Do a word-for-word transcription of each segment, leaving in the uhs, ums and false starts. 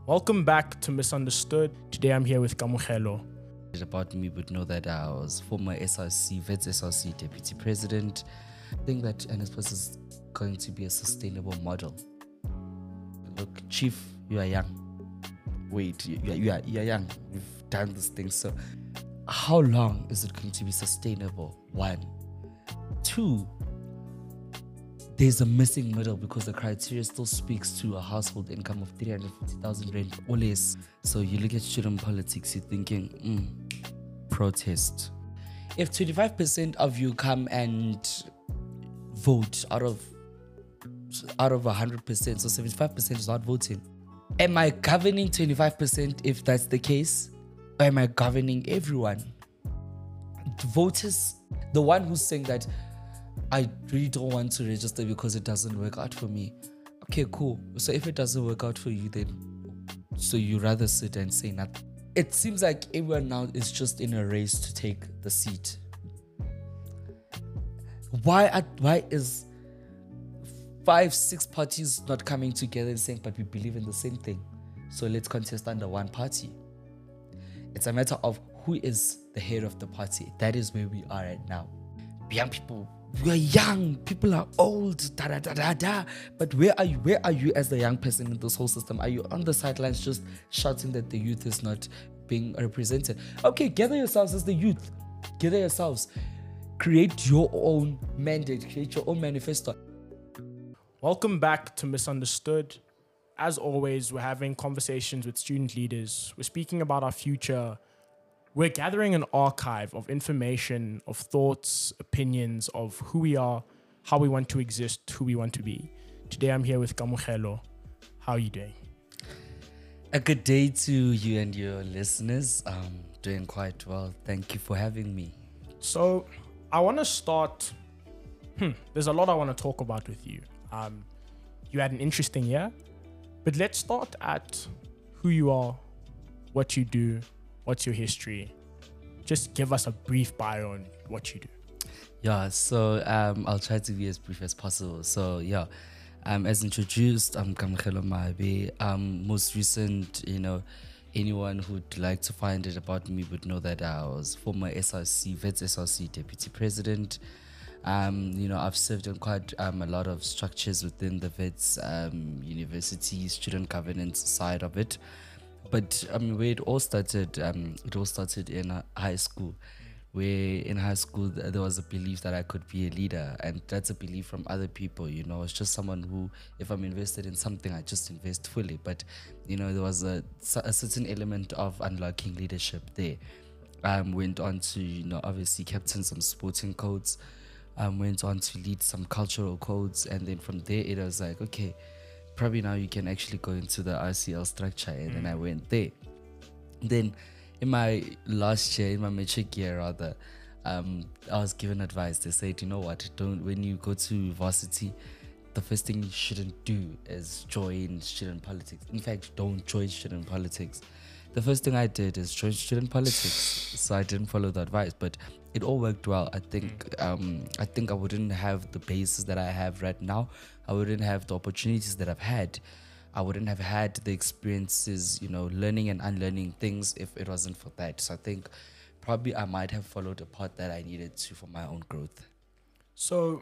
Welcome back to Misunderstood. Today I'm here with Kamohelo. About me would know that I was former S R C, Vets S R C Deputy President. I think that N S P O S is going to be a sustainable model. Look, Chief, you are young. Wait, you, you, are, you, are, you are young. You've done this thing. So how long is it going to be sustainable? One. Two, there's a missing middle because the criteria still speaks to a household income of three hundred fifty thousand rand or less. So you look at student politics, you're thinking, mm, protest. If twenty-five percent of you come and vote out of out of one hundred percent, so seventy-five percent is not voting, am I governing twenty-five percent if that's the case? Or am I governing everyone? The voters, the one who's saying that I really don't want to register because it doesn't work out for me. Okay, cool. So if it doesn't work out for you, then so you rather sit and say nothing. It seems like everyone now is just in a race to take the seat. Why are, why is five, six parties not coming together and saying, but we believe in the same thing, so let's contest under one party? It's a matter of who is the head of the party. That is where we are right now. Young people, we are young, people are old, da da da da da. But where are you? Where are you as the young person in this whole system? Are you on the sidelines just shouting that the youth is not being represented? Okay, gather yourselves as the youth. Gather yourselves. Create your own mandate. Create your own manifesto. Welcome back to Misunderstood. As always, we're having conversations with student leaders. We're speaking about our future. We're gathering an archive of information, of thoughts, opinions, of who we are, how we want to exist, who we want to be. Today I'm here with Kamohelo. How are you doing? A good day to you and your listeners. Um, doing quite well. Thank you for having me. So I want to start. Hmm, there's a lot I want to talk about with you. Um, you had an interesting year, but let's start at who you are, what you do. What's your history? Just give us a brief bio on what you do. Yeah, so um, I'll try to be as brief as possible. So yeah, um, as introduced, I'm Kamohelo Mabe. Um, most recent, you know, anyone who'd like to find it about me would know that I was former S R C, Vets S R C Deputy President. Um, you know, I've served in quite um, a lot of structures within the Vets um, university, student governance side of it. But I mean, where it all started, um, it all started in uh, high school, where in high school th- there was a belief that I could be a leader, and that's a belief from other people. You know, it's just someone who, if I'm invested in something, I just invest fully. But you know, there was a, a certain element of unlocking leadership there. Um, went on to, you know, obviously captain some sporting codes. Um, went on to lead some cultural codes, and then from there it was like, okay, probably now you can actually go into the R C L structure, and mm. then I went there. Then in my last year, in my matric year rather, um, I was given advice. They said, you know what, don't when you go to varsity, the first thing you shouldn't do is join student politics. In fact, don't join student politics. The first thing I did is join student politics, so I didn't follow the advice, but it all worked well. I think um, I think I wouldn't have the basis that I have right now. I wouldn't have the opportunities that I've had. I wouldn't have had the experiences, you know, learning and unlearning things if it wasn't for that. So I think probably I might have followed the path that I needed to for my own growth. So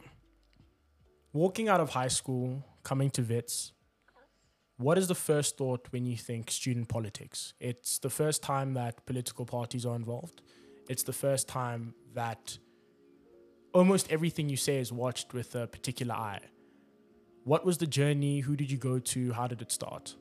walking out of high school, coming to Vets, what is the first thought when you think student politics? It's the first time that political parties are involved. It's the first time that almost everything you say is watched with a particular eye. What was the journey? Who did you go to? How did it start?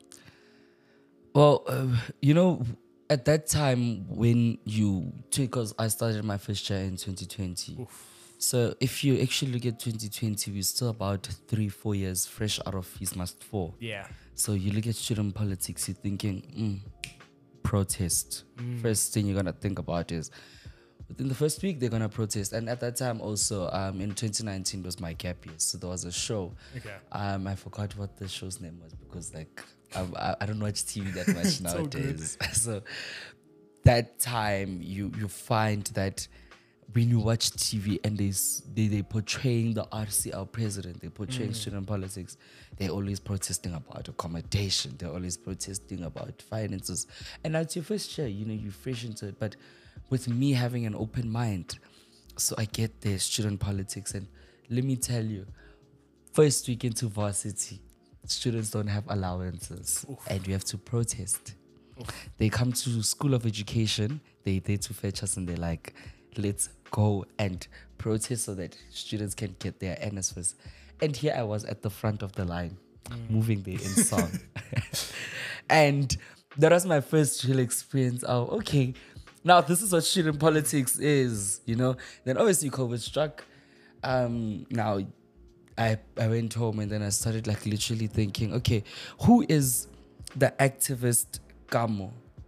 Well, uh, you know, at that time when you, because I started my first year in twenty twenty. Oof. So if you actually look at twenty twenty, we're still about three, four years fresh out of Fees Must Fall. Yeah. So you look at student politics, you're thinking, mm, protest. Mm. First thing you're going to think about is within the first week, they're going to protest. And at that time also, um, in twenty nineteen was my gap year. So there was a show. Okay. Um, I forgot what the show's name was because like, I, I don't watch T V that much nowadays. So that time you, you find that when you watch T V and they s- they they portraying the R C L president, they portraying Mm. student politics, they're always protesting about accommodation, they're always protesting about finances. And that's your first year, you know, you're fresh into it. But with me having an open mind, so I get the student politics, and let me tell you, first week into varsity, students don't have allowances, and you have to protest. They come to School of Education, they there to fetch us, and they're like, let's go and protest so that students can get their N S F A S. And here I was at the front of the line, moving there in song. And that was my first real experience of, okay, now this is what student politics is, you know. Then obviously COVID struck. Um, now I, I went home, and then I started like literally thinking, okay, who is the activist Kamo?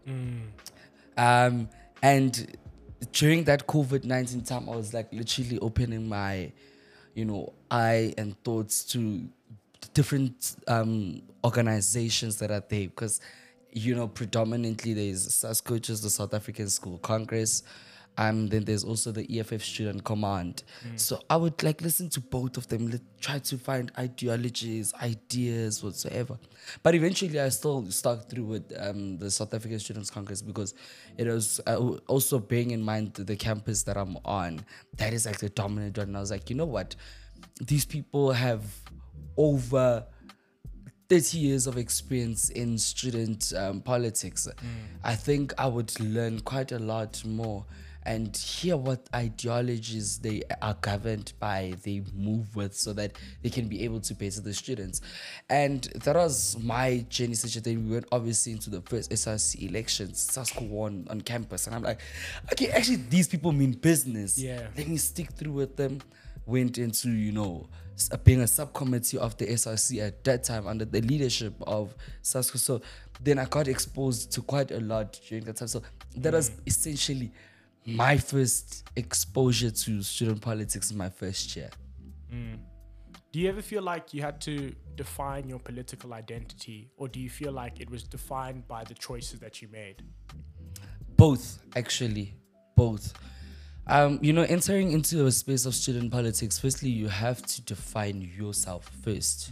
Um, and during that COVID nineteen time, I was like literally opening my, you know, eye and thoughts to different um, organizations that are there, because, you know, predominantly there's SASCO, which is the South African School Congress. Um, then there's also the E F F Student Command. So I would like listen to both of them, let, try to find ideologies, ideas, whatsoever. But eventually I still stuck through with um, the South African Students Congress, because it was uh, also bearing in mind the campus that I'm on, that is like the dominant one. And I was like, you know what? These people have over thirty years of experience in student um, politics. I think I would learn quite a lot more and hear what ideologies they are governed by, they move with, so that they can be able to better the students. And that was my journey. Such that we went obviously into the first S R C elections, SASCO won on campus, and I'm like, okay, actually these people mean business. Yeah. Let me stick through with them. Went into, you know, s- being a subcommittee of the S R C at that time under the leadership of SASCO. So then I got exposed to quite a lot during that time. So that was essentially my first exposure to student politics in my first year. Do you ever feel like you had to define your political identity, or do you feel like it was defined by the choices that you made? Both, actually, both. Um, you know, entering into a space of student politics, firstly, you have to define yourself first.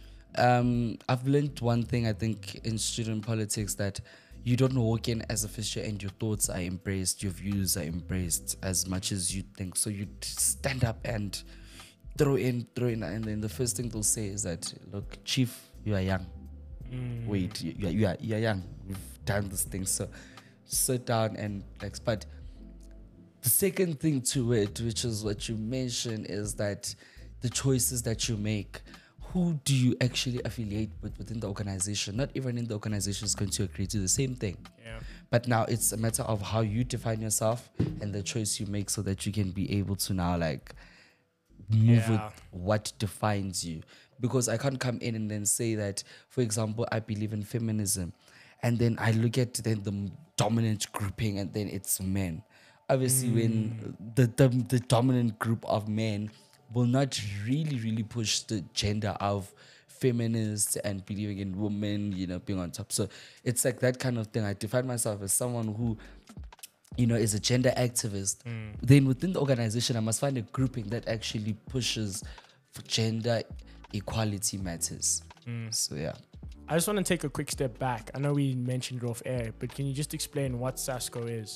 Um, I've learned one thing, I think, in student politics, that you don't walk in as a first year and your thoughts are embraced, your views are embraced as much as you think. So you stand up and throw in, throw in, and then the first thing they'll say is that, look, Chief, you are young. Wait, you, you, are, you, are, you are young. We've done this thing. So sit down and like, but the second thing to it, which is what you mentioned, is that the choices that you make, who do you actually affiliate with within the organization? Not even in the organization is going to agree to the same thing. Yeah. But now it's a matter of how you define yourself and the choice you make, so that you can be able to now like move Yeah. with what defines you. Because I can't come in and then say that, for example, I believe in feminism, and then I look at then the dominant grouping, and then it's men. Obviously, when the, the the dominant group of men will not really really push the gender of feminists and believing in women, you know, being on top. So it's like that kind of thing. I define myself as someone who, you know, is a gender activist. Then within the organization, I must find a grouping that actually pushes for gender equality matters. So yeah. I just want to take a quick step back. I know we mentioned it off air, but can you just explain what SASCO is?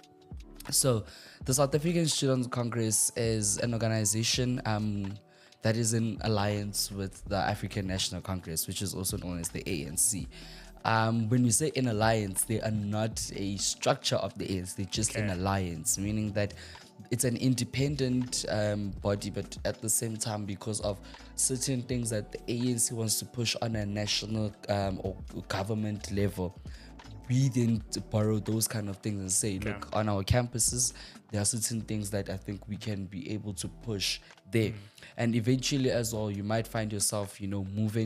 So, the South African Students Congress is an organization um, that is in alliance with the African National Congress, which is also known as the A N C. Um, when we say in alliance, they are not a structure of the A N C, they're just an Okay. alliance, meaning that it's an independent um, body, but at the same time, because of certain things that the A N C wants to push on a national um, or government level, we then borrow those kind of things and say, Yeah. look, on our campuses, there are certain things that I think we can be able to push there. And eventually as well, you might find yourself, you know, moving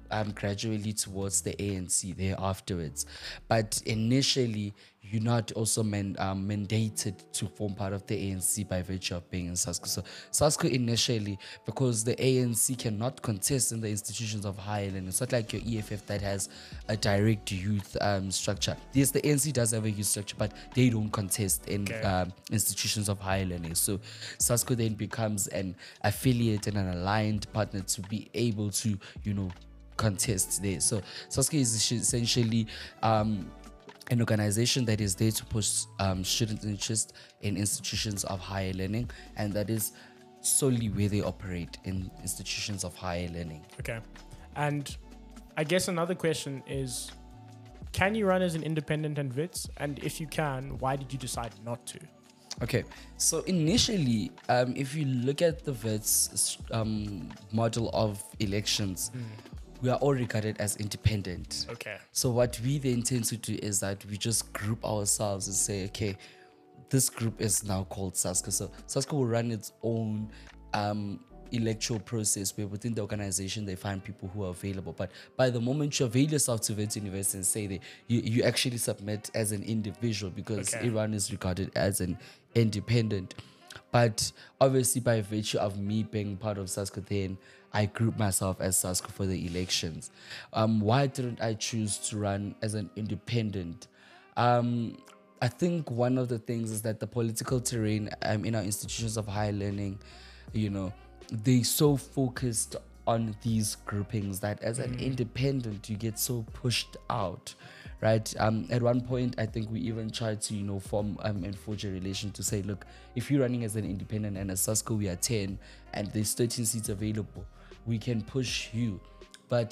um, gradually towards the A N C there afterwards. But initially, you're not also man, um, mandated to form part of the A N C by virtue of being in SASCO. So SASCO initially, because the A N C cannot contest in the institutions of higher learning, it's not like your E F F that has a direct youth um, structure. Yes, the A N C does have a youth structure, but they don't contest in Okay. um, institutions of higher learning. So SASCO then becomes an affiliate and an aligned partner to be able to, you know, contest there. So SASCO is essentially um, an organization that is there to push um, student interest in institutions of higher learning, and that is solely where they operate, in institutions of higher learning. Okay. And I guess another question is, can you run as an independent and Wits? And if you can, why did you decide not to? Okay, so initially, um, if you look at the Wits um, model of elections, mm. we are all regarded as independent. Okay. So what we then tend to do is that we just group ourselves and say, okay, this group is now called SASCO. So SASCO will run its own um, electoral process where within the organization they find people who are available. But by the moment you avail yourself to Wits University and say that you, you actually submit as an individual, because okay. everyone is regarded as an independent. But obviously by virtue of me being part of SASCO, then I group myself as SASCO for the elections. Um, why didn't I choose to run as an independent? Um, I think one of the things is that the political terrain um, in our institutions of higher learning, you know, they so focused on these groupings that as an mm. independent, you get so pushed out, right? Um, at one point, I think we even tried to, you know, form um, and forge a relation to say, look, if you're running as an independent and as SASCO we are ten and there's thirteen seats available, we can push you. But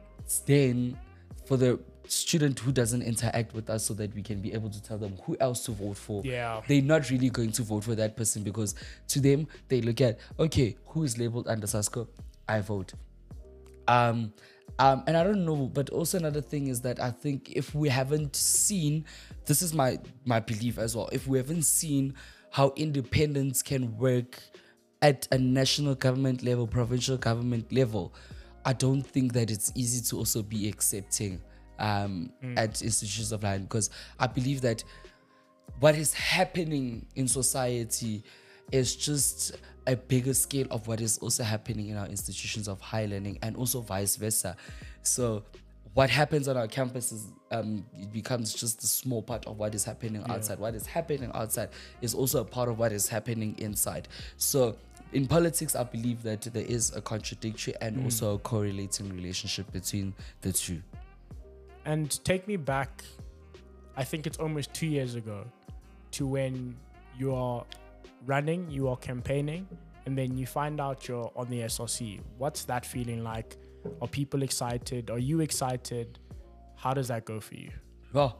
then for the student who doesn't interact with us so that we can be able to tell them who else to vote for, yeah. they're not really going to vote for that person, because to them, they look at, okay, who is labeled under SASCO? I vote. Um, um, and I don't know, but also another thing is that I think if we haven't seen, this is my, my belief as well, if we haven't seen how independence can work at a national government level, provincial government level, I don't think that it's easy to also be accepting um, mm. at institutions of learning, because I believe that what is happening in society is just a bigger scale of what is also happening in our institutions of higher learning, and also vice versa. So what happens on our campuses um, it becomes just a small part of what is happening yeah. outside. What is happening outside is also a part of what is happening inside. So in politics, I believe that there is a contradictory and mm. also a correlating relationship between the two. And take me back, I think it's almost two years ago, to when you are running, you are campaigning, and then you find out you're on the S R C. What's that feeling like? Are people excited? Are you excited? How does that go for you? Well,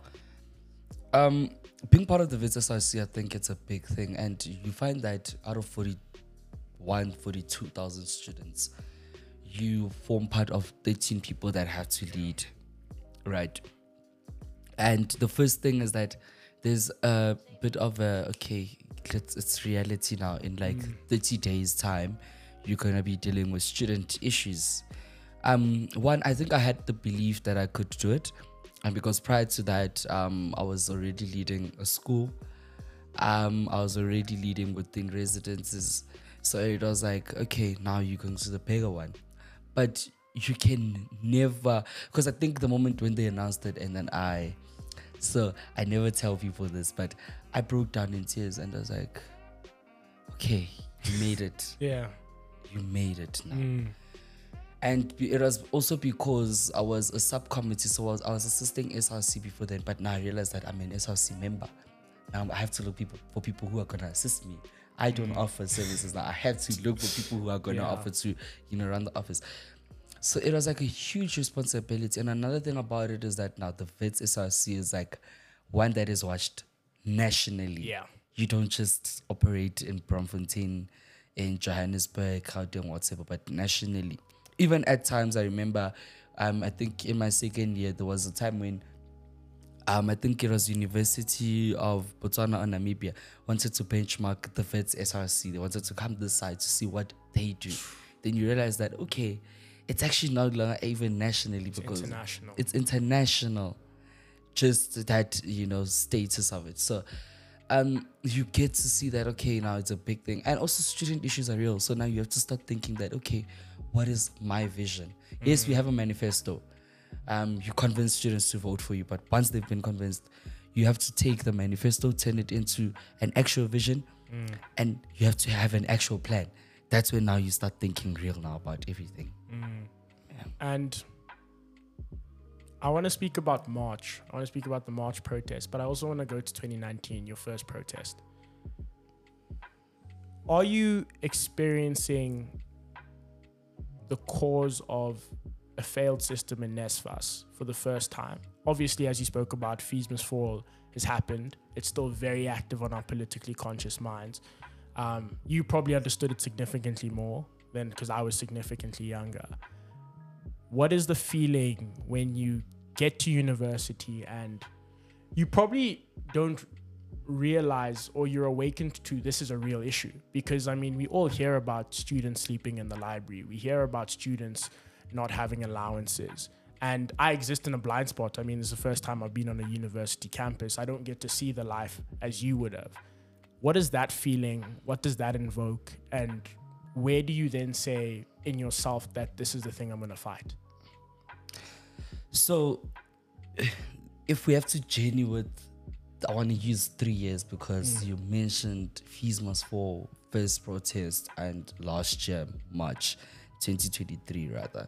um, being part of the Wits S R C, I think it's a big thing. And you find that out of forty-one, forty-two thousand students, you form part of thirteen people that have to lead, right? And the first thing is that there's a bit of a, okay, it's, it's reality now. In like mm. thirty days time, you're going to be dealing with student issues. Um, one, I think I had the belief that I could do it. And because prior to that, um, I was already leading a school. Um, I was already leading within residences. So it was like, okay, now you're going to the bigger one. But you can never, because I think the moment when they announced it, and then I, so I never tell people this, but I broke down in tears and I was like, okay, you made it. Yeah. You made it now. Mm. And it was also because I was a subcommittee, so I was, I was assisting S R C before then, but now I realized that I'm an S R C member. Now I have to look people for people who are going to assist me. I don't mm. offer services now. I have to look for people who are going to yeah. offer to, you know, run the office. So it was like a huge responsibility. And another thing about it is that now the Wits S R C is like one that is watched nationally. Yeah. You don't just operate in Braamfontein, in Johannesburg, Gauteng, whatever, but nationally. Even at times, I remember, um, I think in my second year, there was a time when um, I think it was University of Botswana or Namibia wanted to benchmark the Wits S R C. They wanted to come this side to see what they do. Then you realize that, okay, it's actually not longer even nationally because international. It's international. Just that, you know, status of it. So um you get to see that, okay, now it's a big thing. And also student issues are real. So now you have to start thinking that, okay, what is my vision? Mm. Yes, we have a manifesto. Um, you convince students to vote for you, but once they've been convinced, you have to take the manifesto, turn it into an actual vision, mm. and you have to have an actual plan. That's when now you start thinking real now about everything. Mm. Yeah. And I want to speak about March. I want to speak about the March protest, but I also want to go to twenty nineteen, your first protest. Are you experiencing the cause of a failed system in NSFAS for the first time? Obviously, as you spoke about, Fees Must Fall has happened. It's still very active on our politically conscious minds. Um, you probably understood it significantly more than because I was significantly younger. What is the feeling when you get to university and you probably don't realize or you're awakened to this is a real issue? Because, I mean, we all hear about students sleeping in the library. We hear about students not having allowances. And I exist in a blind spot. I mean, it's the first time I've been on a university campus. I don't get to see the life as you would have. What is that feeling? What does that invoke? And where do you then say in yourself that this is the thing I'm going to fight? So if we have to journey with, I want to use three years because mm. you mentioned Fees Must Fall, first protest, and last year, March twenty twenty-three rather.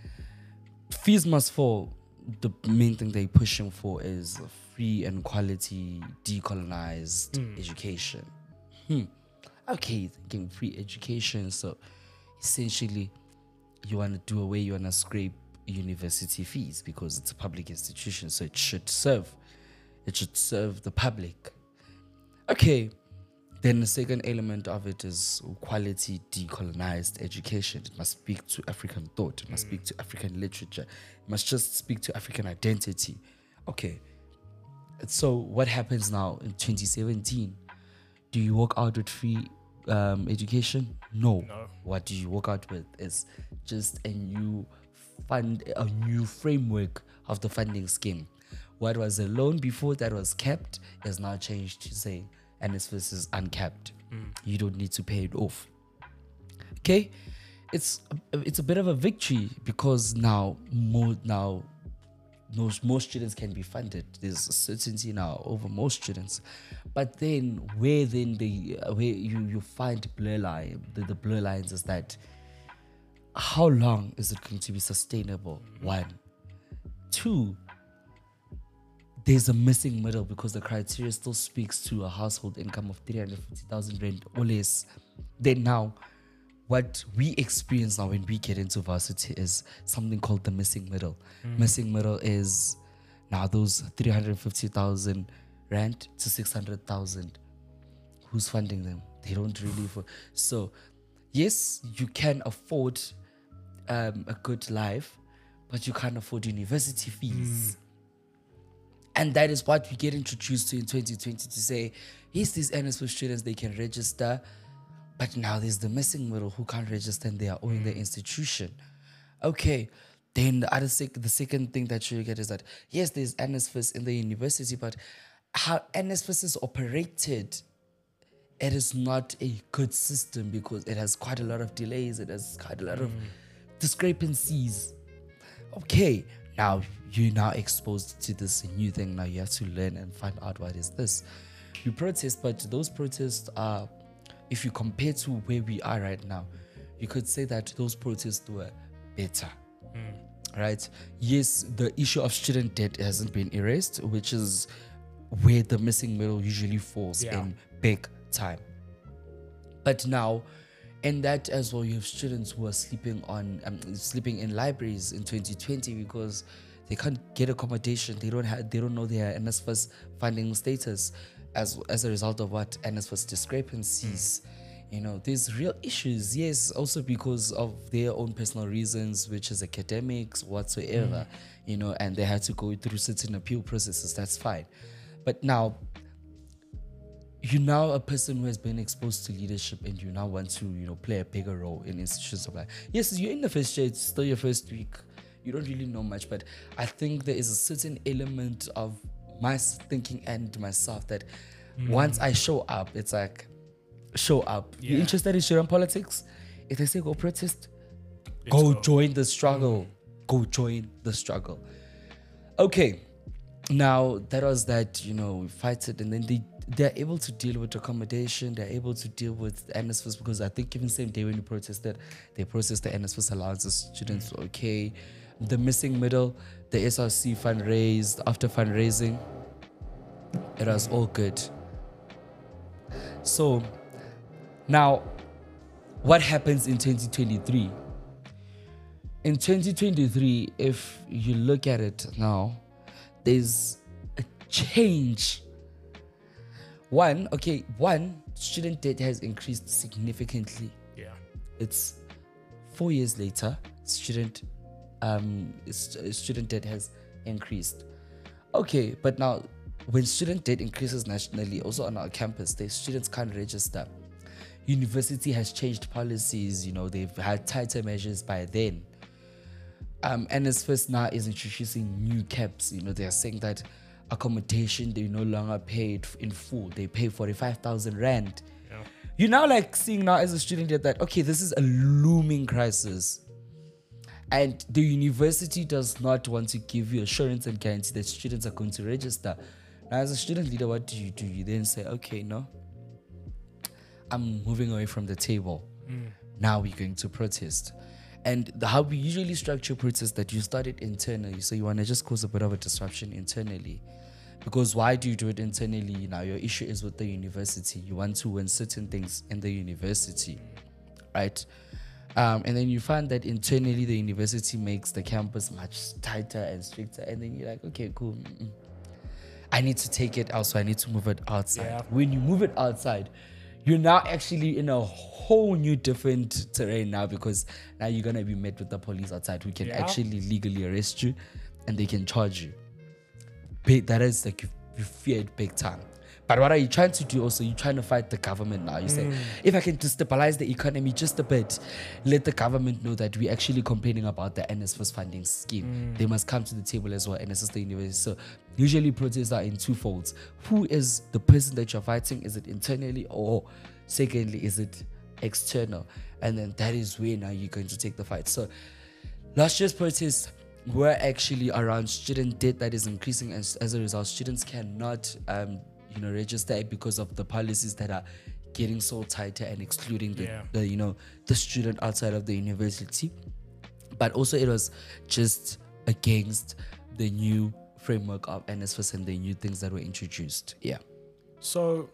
Fees Must Fall, the main thing they're pushing for is free and quality decolonized mm. education. Hmm. Okay, thinking free education. So essentially, you want to do away, you want to scrape university fees because it's a public institution. So it should serve, it should serve the public. Okay. Then the second element of it is quality decolonized education. It must speak to African thought. It must mm. speak to African literature. It must just speak to African identity. Okay. So what happens now in twenty seventeen? Do you walk out with free um, education? No. no. What do you walk out with is just a new fund, a new framework of the funding scheme. What was a loan before that was capped is now changed to say NSFAS is uncapped. Mm. You don't need to pay it off. Okay, it's a, it's a bit of a victory because now more now most most students can be funded. There's a certainty now over most students. But then where then the uh, where you you find blur line the, the blur lines is that how long is it going to be sustainable? Mm-hmm. One, two. There's a missing middle because the criteria still speaks to a household income of three hundred fifty thousand rand or less. Then now, what we experience now when we get into varsity is something called the missing middle. Mm. Missing middle is now those three hundred fifty thousand rand to six hundred thousand. Who's funding them? They don't really. For, so, yes, you can afford um, a good life, but you can't afford university fees. Mm. And that is what we get introduced to in twenty twenty to say, yes, these NSFAS students, they can register, but now there's the missing middle who can't register and they are owing mm. the institution. Okay, then the other sec- the second thing that you get is that, yes, there's NSFAS in the university, but how NSFAS is operated, it is not a good system because it has quite a lot of delays, it has quite a lot mm. of discrepancies. Okay, now you're now exposed to this new thing. Now you have to learn and find out what is this. You protest, but those protests are, if you compare to where we are right now, you could say that those protests were better. Mm. Right? Yes, the issue of student debt hasn't been erased, which is where the missing middle usually falls yeah. in big time. But now, and that as well, you have students who are sleeping on um, sleeping in libraries in twenty twenty because they can't get accommodation. They don't have. They don't know their NSFAS funding status, as as a result of what NSFAS discrepancies. Mm. You know, there's real issues. Yes, also because of their own personal reasons, which is academics whatsoever. Mm. You know, and they had to go through certain appeal processes. That's fine, but now you're now a person who has been exposed to leadership and you now want to, you know, play a bigger role in institutions of life. Yes, you're in the first year, it's still your first week. You don't really know much, but I think there is a certain element of my thinking and myself that mm. once I show up, it's like, show up. Yeah. You're interested in Sudan politics? If they say go protest, go, go join the struggle. Mm. Go join the struggle. Okay. Now, that was that, you know, we fight it, and then they, they're able to deal with accommodation, they're able to deal with N S F A S, because I think even same day when you protested, they processed the N S F A S allowances, students were okay. The missing middle, the S R C fundraised, after fundraising, it was all good. So, now, what happens in twenty twenty-three? In twenty twenty-three, if you look at it now, there's a change. One, okay, one, student debt has increased significantly. Yeah. It's four years later, student um student debt has increased. Okay, but now when student debt increases nationally, also on our campus, the students can't register. University has changed policies, you know, they've had tighter measures by then. Um, N S F A S now is introducing new caps. You know, they are saying that accommodation, they no longer paid in full. They pay forty-five thousand rand. Yeah. You're now like seeing now as a student that, okay, this is a looming crisis. And the university does not want to give you assurance and guarantee that students are going to register. Now, as a student leader, what do you do? You then say, okay, no, I'm moving away from the table. Mm. Now we're going to protest. And the, how we usually structure protests, that you start it internally. So you want to just cause a bit of a disruption internally. Because why do you do it internally? Now your issue is with the university. You want to win certain things in the university, right? Um, and then you find that internally the university makes the campus much tighter and stricter. And then you're like, okay, cool. Mm-mm. I need to take it out, so I need to move it outside. Yeah. When you move it outside, you're now actually in a whole new different terrain now, because now you're going to be met with the police outside who can yeah. actually legally arrest you and they can charge you. Big, that is like you, you feared big time. But what are you trying to do also? You're trying to fight the government now. You mm. say, if I can destabilize the economy just a bit, let the government know that we're actually complaining about the N S F A S funding scheme. Mm. They must come to the table as well and assist the university. So usually protests are in two folds. Who is the person that you're fighting? Is it internally, or secondly, is it external? And then that is where now you're going to take the fight. So last year's protests were actually around student debt that is increasing, and as a result, students cannot um, you know, register because of the policies that are getting so tighter and excluding the, yeah. the, you know, the student outside of the university. But also it was just against the new framework of N S F A S and the new things that were introduced. Yeah. So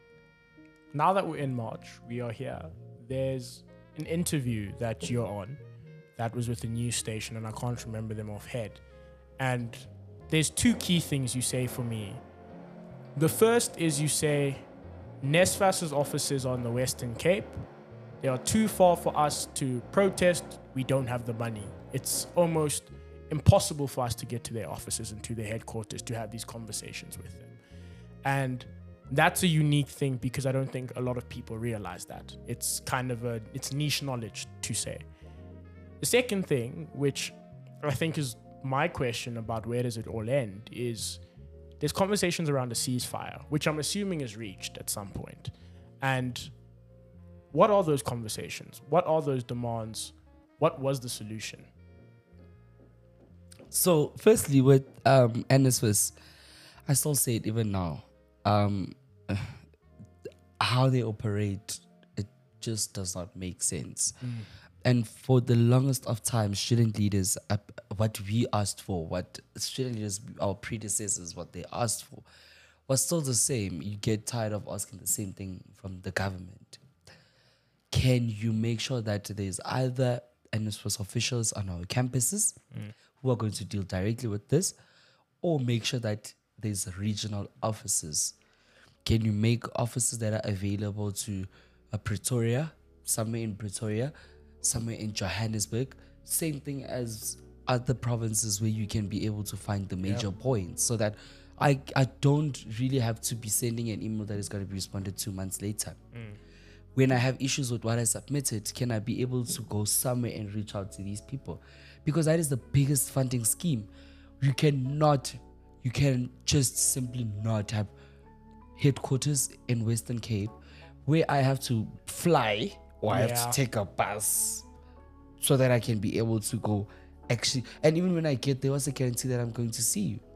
now that we're in March, we are here. There's an interview that you're on that was with a news station, and I can't remember them offhand. And there's two key things you say for me. The first is you say NSFAS's offices are in the Western Cape. They are too far for us to protest. We don't have the money. It's almost impossible for us to get to their offices and to their headquarters to have these conversations with them. And that's a unique thing, because I don't think a lot of people realize that. It's kind of a, it's niche knowledge to say. The second thing, which I think is my question about where does it all end, is there's conversations around a ceasefire, which I'm assuming is reached at some point. And what are those conversations? What are those demands? What was the solution? So, firstly, with um, N S F A S, I still say it even now. Um, how they operate, it just does not make sense. Mm. And for the longest of time, student leaders, uh, what we asked for, what student leaders, our predecessors, what they asked for, was still the same. You get tired of asking the same thing from the government. Can you make sure that there's either N S F A S officials on our campuses mm. who are going to deal directly with this, or make sure that there's regional offices? Can you make offices that are available to uh, Pretoria, somewhere in Pretoria, somewhere in Johannesburg, same thing as other provinces where you can be able to find the major yep. points, so that I, I don't really have to be sending an email that is going to be responded two months later. Mm. When I have issues with what I submitted, can I be able to go somewhere and reach out to these people? Because that is the biggest funding scheme. You cannot, you can just simply not have headquarters in Western Cape where I have to fly or I have Yeah. to take a bus so that I can be able to go actually. And even when I get there, what's the guarantee that I'm going to see you?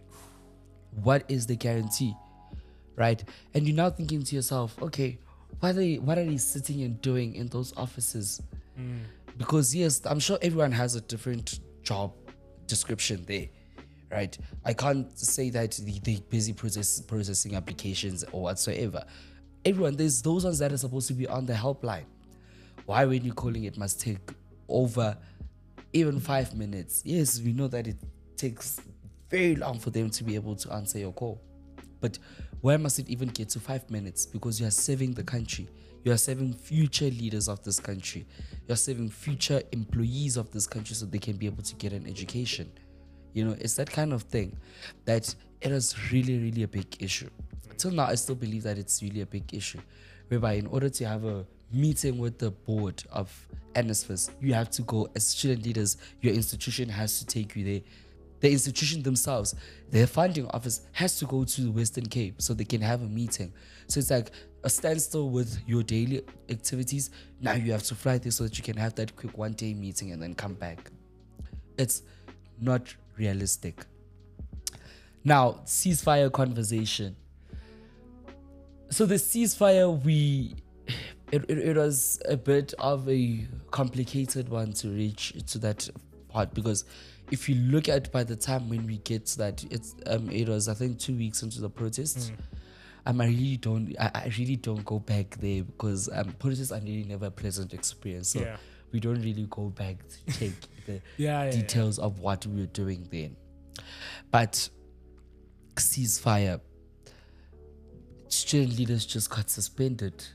What is the guarantee? Right? And you're now thinking to yourself, okay, what are they, what are they sitting and doing in those offices? Mm. Because yes, I'm sure everyone has a different job description there, right? I can't say that they- they're busy process, processing applications or whatsoever. Everyone, there's those ones that are supposed to be on the helpline. Why, when you're calling, it must take over even five minutes? Yes, we know that it takes very long for them to be able to answer your call. But why must it even get to five minutes? Because you are serving the country. You are serving future leaders of this country. You are serving future employees of this country so they can be able to get an education. You know, it's that kind of thing that it is really, really a big issue. Until now, I still believe that it's really a big issue. Whereby in order to have a meeting with the board of N S F A S, you have to go as student leaders. Your institution has to take you there. The institution themselves, their funding office has to go to the Western Cape so they can have a meeting. So it's like a standstill with your daily activities. Now you have to fly there so that you can have that quick one day meeting and then come back. It's not realistic. Now, ceasefire conversation. So the ceasefire, we it, it, it was a bit of a complicated one to reach to that part, because if you look at by the time when we get to that, it's um it was I think two weeks into the protests. Mm. Um, I really don't I, I really don't go back there because um protests are really never a pleasant experience. So Yeah. we don't really go back to check the Yeah, yeah, details of what we were doing then. But ceasefire, student leaders just got suspended.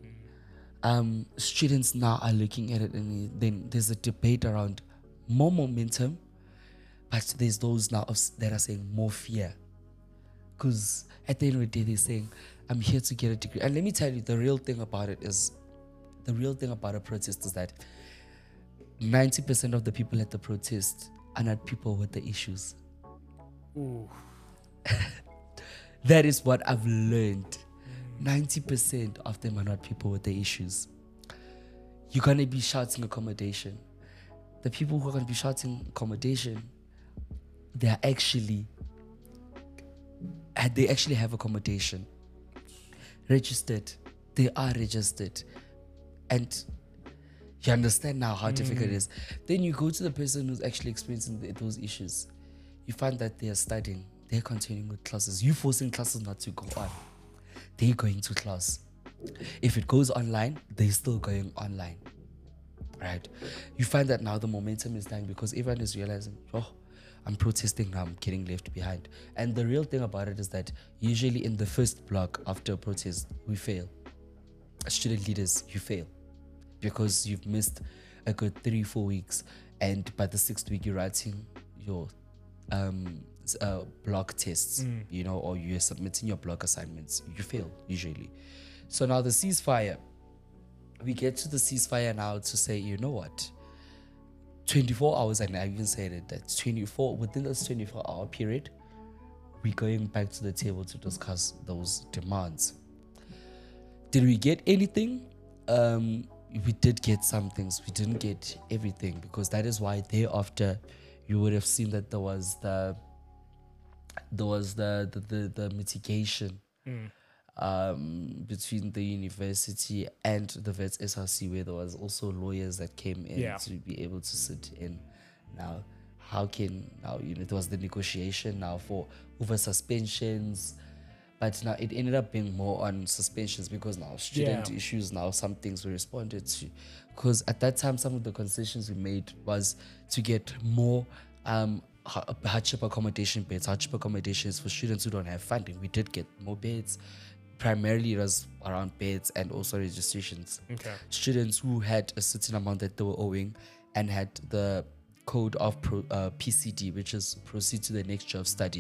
Um, students now are looking at it, and then there's a debate around more momentum, but there's those now of, that are saying more fear. Because at the end of the day, they're saying, I'm here to get a degree. And let me tell you, the real thing about it is, the real thing about a protest is that ninety percent of the people at the protest are not people with the issues. Ooh. That is what I've learned. ninety percent of them are not people with the issues. You're going to be shouting accommodation. The people who are going to be shouting accommodation, they are actually, they actually have accommodation. Registered. They are registered. And you understand now how mm. difficult it is. Then you go to the person who's actually experiencing the, those issues. You find that they are studying. They're continuing with classes. You forcing classes not to go on. They're going to class. If it goes online, they're still going online. Right? You find that now the momentum is dying because everyone is realizing, oh, I'm protesting now, I'm getting left behind. And the real thing about it is that usually in the first block after a protest, we fail. As student leaders, you fail. Because you've missed a good three, four weeks. And by the sixth week, you're writing your um, uh, block tests, mm. you know, or you're submitting your block assignments. You fail, usually. So now the ceasefire, we get to the ceasefire now to say, you know what? twenty-four hours, and I even said it, that twenty-four, within this twenty-four hour period, we're going back to the table to discuss those demands. Did we get anything? Um, we did get some things. We didn't get everything, because that is why thereafter you would have seen that there was the there was the the, the, the mitigation mm. um, between the university and the Wits S R C, where there was also lawyers that came in yeah. to be able to sit in. Now, how can now you know there was the negotiation now for over suspensions. But now it ended up being more on suspensions, because now student yeah. issues, now some things were responded to. Because at that time, some of the concessions we made was to get more um, hardship accommodation beds. Hardship accommodations for students who don't have funding. We did get more beds. Primarily it was around beds and also registrations. Okay. Students who had a certain amount that they were owing and had the code of pro, uh, P C D, which is proceed to the next year of study.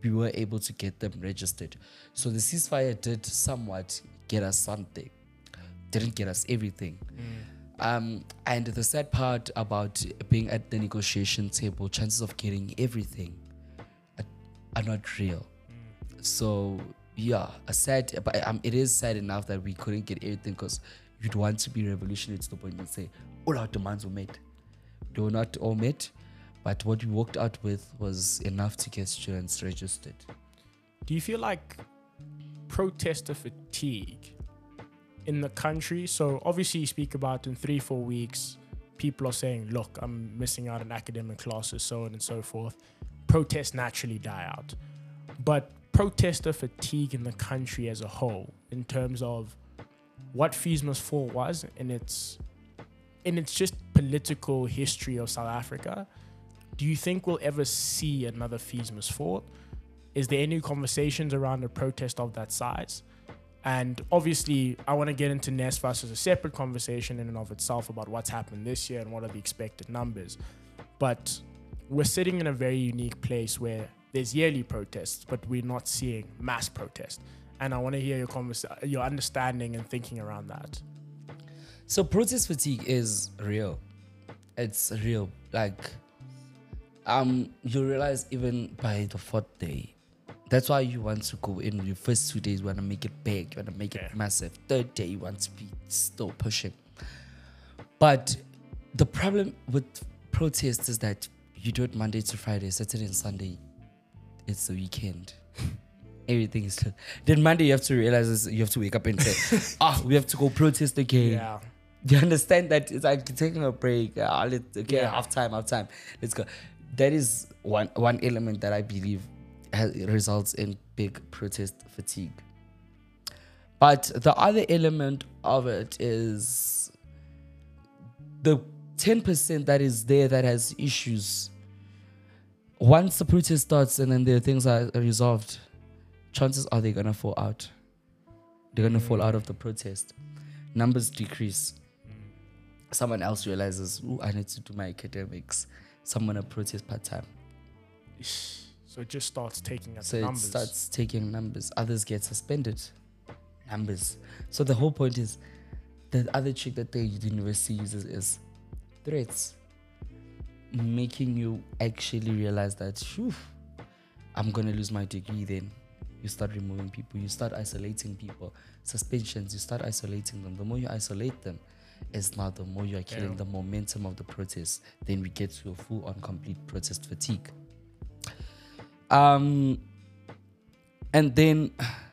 we were able to get them registered. So the ceasefire did somewhat get us something, didn't get us everything. Mm. Um, and the sad part about being at the negotiation table, chances of getting everything are, are not real. Mm. So yeah, a sad, but um, it is sad enough that we couldn't get everything, because you'd want to be revolutionary to the point and say all our demands were met. They were not all met, but what we walked out with was enough to get students registered. Do you feel like protester fatigue in the country? So obviously you speak about in three, four weeks, people are saying, look, I'm missing out on academic classes, so on and so forth. Protests naturally die out. But protester fatigue in the country as a whole, in terms of what Fees Must Fall was in its, in its just political history of South Africa, do you think we'll ever see another Fees Must Fall? Is there any conversations around a protest of that size? And obviously, I want to get into NSFAS as a separate conversation in and of itself about what's happened this year and what are the expected numbers. But we're sitting in a very unique place where there's yearly protests, but we're not seeing mass protest. And I want to hear your convers- your understanding and thinking around that. So protest fatigue is real. It's real. Like, um, you realize even by the fourth day. That's why you want to go in your first two days. You want to make it big. You want to make it yeah. massive. Third day, you want to be still pushing. But the problem with protests is that you do it Monday to Friday, Saturday and Sunday. It's the weekend. Everything is still. Then Monday you have to realize you have to wake up and say, ah, oh, we have to go protest again. Yeah. Do you understand that it's like taking a break? Uh, let's, okay, yeah. half time, half time. Let's go. That is one one element that I believe has, results in big protest fatigue. But the other element of it is the ten percent that is there that has issues. Once the protest starts and then the things are resolved, chances are they're going to fall out. They're going to mm. fall out of the protest. Numbers decrease. Mm. Someone else realizes, ooh, I need to do my academics. Someone will protest part-time. So it just starts taking up so numbers. So it starts taking numbers. Others get suspended. Numbers. So the whole point is, the other trick that the university uses is threats. Making you actually realize that, phew, I'm going to lose my degree then. You start removing people. You start isolating people. Suspensions, you start isolating them. The more you isolate them, it's now the more you are killing yeah. the momentum of the protest. Then we get to a full-on complete protest fatigue. Um, and then...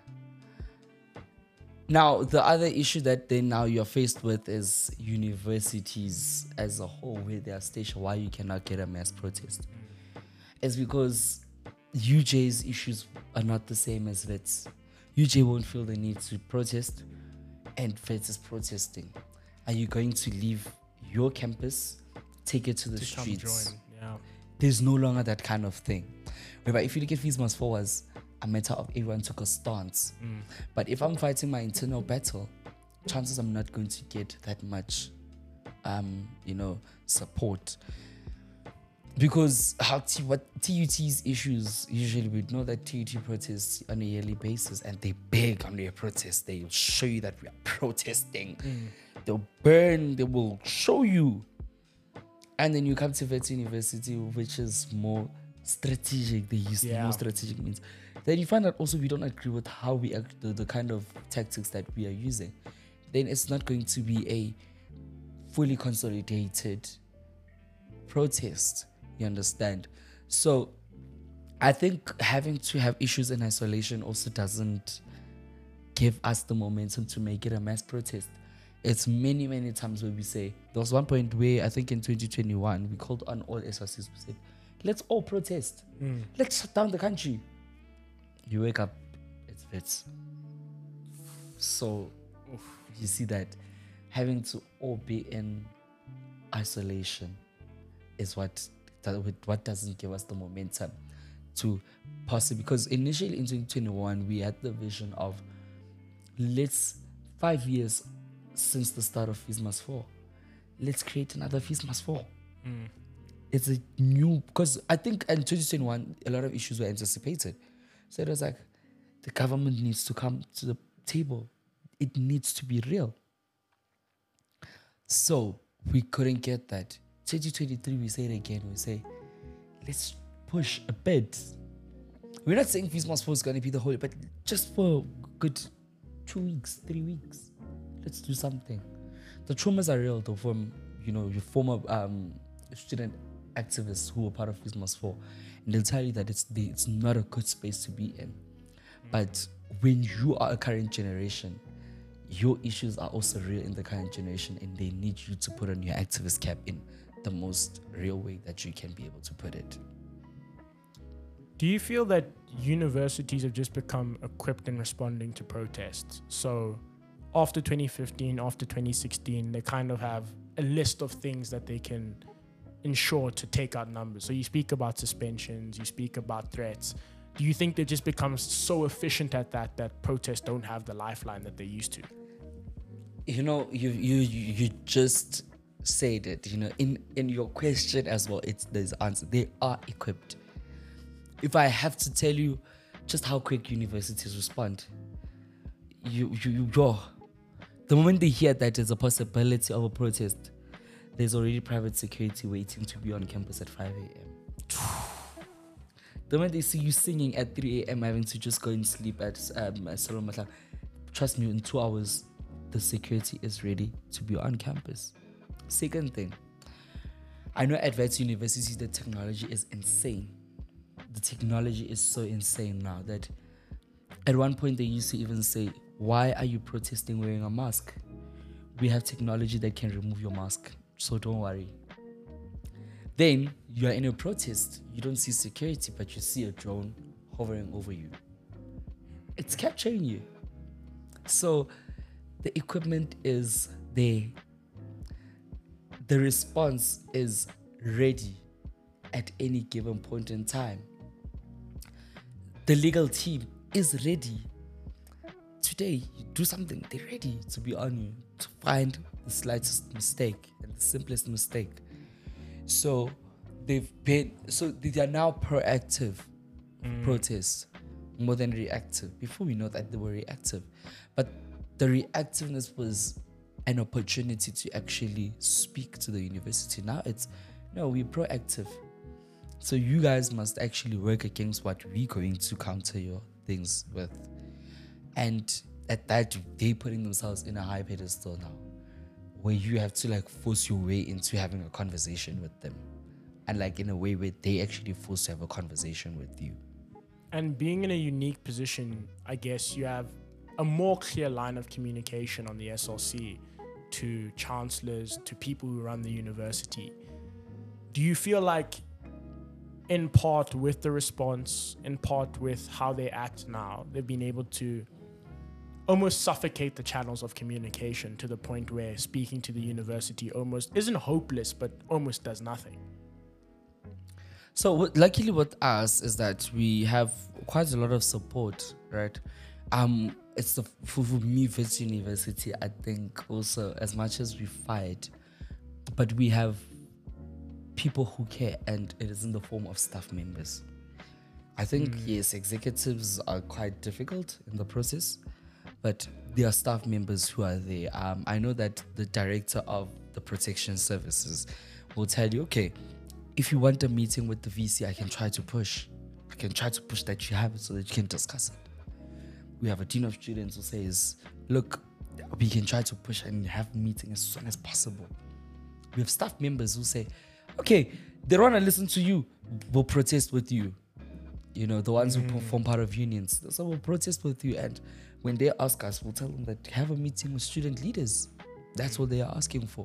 Now, the other issue that then now you're faced with is universities as a whole, where they are stationed, why you cannot get a mass protest. Mm. It's because U J's issues are not the same as Wits. U J won't feel the need to protest, and Wits is protesting. Are you going to leave your campus, take it to the to streets? Join. Yeah. There's no longer that kind of thing. Whereby if you look at Fees Must Fall was a matter of everyone took a stance. Mm. But if I'm fighting my internal battle, chances I'm not going to get that much, um, you know, support. Because how T, what T U T's issues, usually we know that T U T protests on a yearly basis, and they beg on their protests. They will show you that we are protesting. Mm. They'll burn, they will show you. And then you come to Wits University, which is more strategic. They use yeah. more strategic means. Then you find out also we don't agree with how we act, the, the kind of tactics that we are using. Then it's not going to be a fully consolidated protest. You understand? So I think having to have issues in isolation also doesn't give us the momentum to make it a mass protest. It's many, many times where we say, there was one point where I think in twenty twenty-one, we called on all S R Cs, we said, let's all protest. Mm. Let's shut down the country. You wake up, it's Wits. So oof, you see that having to all be in isolation is what that what doesn't give us the momentum to possibly, because initially in twenty twenty-one we had the vision of let's five years since the start of Fees Must Fall, let's create another Fees Must Fall. Mm. It's a new, because I think in twenty twenty-one a lot of issues were anticipated. So it was like, the government needs to come to the table. It needs to be real. So we couldn't get that. twenty twenty-three, we say it again. We say, let's push a bit. We're not saying Fees Must Fall is going to be the whole, but just for a good two weeks, three weeks, let's do something. The traumas are real, though, from, you know, your former um, student activists who were part of Fees Must Fall. And they'll tell you that it's the, it's not a good space to be in. But when you are a current generation, your issues are also real in the current generation, and they need you to put on your activist cap in the most real way that you can be able to put it. Do you feel that universities have just become equipped in responding to protests? So after twenty fifteen, after twenty sixteen, they kind of have a list of things that they can ensure to take out numbers. So you speak about suspensions, you speak about threats. Do you think they've just become so efficient at that that protests don't have the lifeline that they used to? You know, you you you just said it. You know, in in your question as well, it's there's answer. They are equipped. If I have to tell you just how quick universities respond, you you you yo, the moment they hear that there's a possibility of a protest, there's already private security waiting to be on campus at five a.m. The moment they see you singing at three a.m. having to just go and sleep at um, Salom Matla, trust me, in two hours, the security is ready to be on campus. Second thing, I know at Wits University the technology is insane. The technology is so insane now that at one point they used to even say, why are you protesting wearing a mask? We have technology that can remove your mask, so don't worry. Then you are in a protest, you don't see security, but you see a drone hovering over you. It's capturing you. So the equipment is there. The response is ready at any given point in time. The legal team is ready. Today, you do something, they're ready to be on you, to find the slightest mistake and the simplest mistake. So they've been, so they are now proactive mm. protests more than reactive. Before we know that they were reactive, but the reactiveness was an opportunity to actually speak to the university. Now it's, no, we're proactive. So you guys must actually work against what we're going to counter your things with. And at that, they're putting themselves in a high pedestal now, where you have to like force your way into having a conversation with them. And like in a way where they actually force to have a conversation with you. And being in a unique position, I guess you have a more clear line of communication on the S L C to chancellors, to people who run the university. Do you feel like, in part with the response, in part with how they act now, they've been able to almost suffocate the channels of communication to the point where speaking to the university almost isn't hopeless, but almost does nothing? So what, luckily with us is that we have quite a lot of support, right? Um, it's the, for, for me, Wits University, I think also, as much as we fight, but we have people who care, and it is in the form of staff members. I think, mm. yes, executives are quite difficult in the process, but there are staff members who are there. Um, I know that the director of the protection services will tell you, okay, if you want a meeting with the V C, I can try to push. I can try to push that you have it so that you can discuss it. We have a dean of students who says, look, we can try to push and have a meeting as soon as possible. We have staff members who say, okay, they don't want to listen to you, we'll protest with you. You know, the ones mm. who form part of unions. So we'll protest with you. And when they ask us, we'll tell them that have a meeting with student leaders. That's what they are asking for.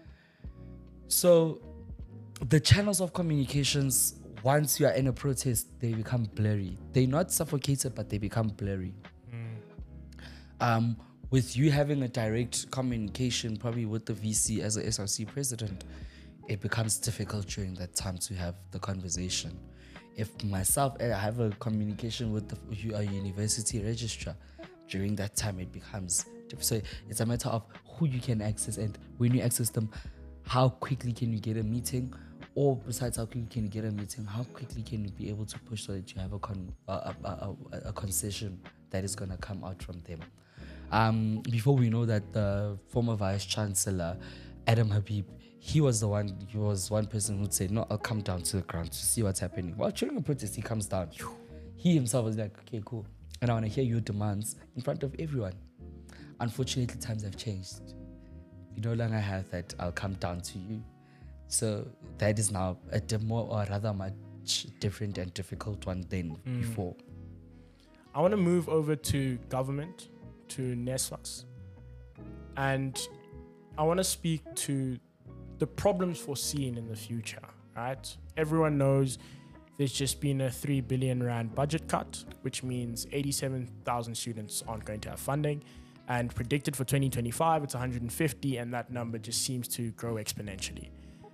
So the channels of communications, once you are in a protest, they become blurry. They're not suffocated, but they become blurry. Mm. Um, with you having a direct communication, probably with the V C as a S R C president, it becomes difficult during that time to have the conversation. If myself, I have a communication with the, a university registrar, during that time it becomes difficult. So it's a matter of who you can access, and when you access them, how quickly can you get a meeting, or besides how quickly can you get a meeting, how quickly can you be able to push so that you have a con a, a, a, a concession that is going to come out from them. Um, before we know that the former vice chancellor Adam Habib, he was the one. He was one person who'd say, "No, I'll come down to the ground to see what's happening." While during a protest, he comes down. He himself was like, "Okay, cool, and I want to hear your demands in front of everyone." Unfortunately, times have changed. You no longer have that. I'll come down to you. So that is now a di- more or rather much different and difficult one than mm. before. I want to move over to government, to NSFAS, and I want to speak to the problems foreseen in the future, right? Everyone knows there's just been a three billion rand budget cut, which means eighty-seven thousand students aren't going to have funding. And predicted for twenty twenty-five, it's one hundred fifty, and that number just seems to grow exponentially.